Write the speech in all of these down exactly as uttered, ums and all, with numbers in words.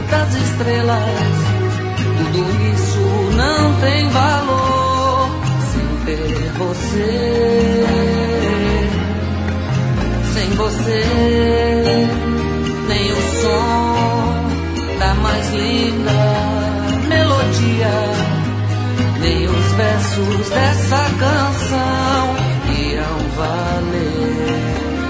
das estrelas. Tudo isso não tem valor sem ter você. Sem você, nem o som da mais linda melodia, nem os versos dessa canção iam valer,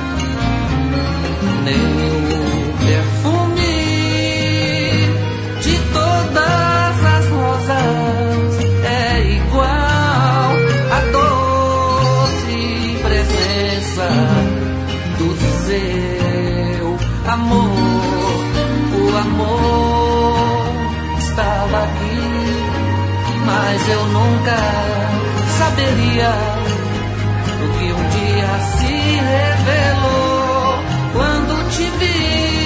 nem o perfume de todas as rosas é igual à doce presença do seu amor. O amor estava aqui, mas eu nunca saberia o que um dia se revelou quando te vi.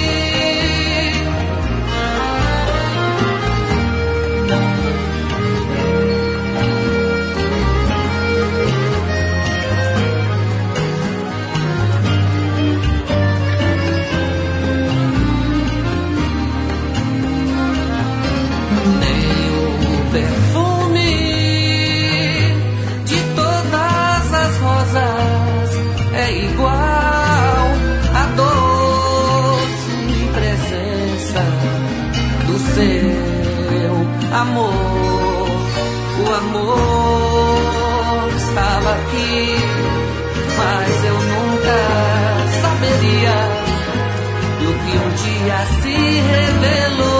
Amor, o amor estava aqui, mas eu nunca saberia do que um dia se revelou.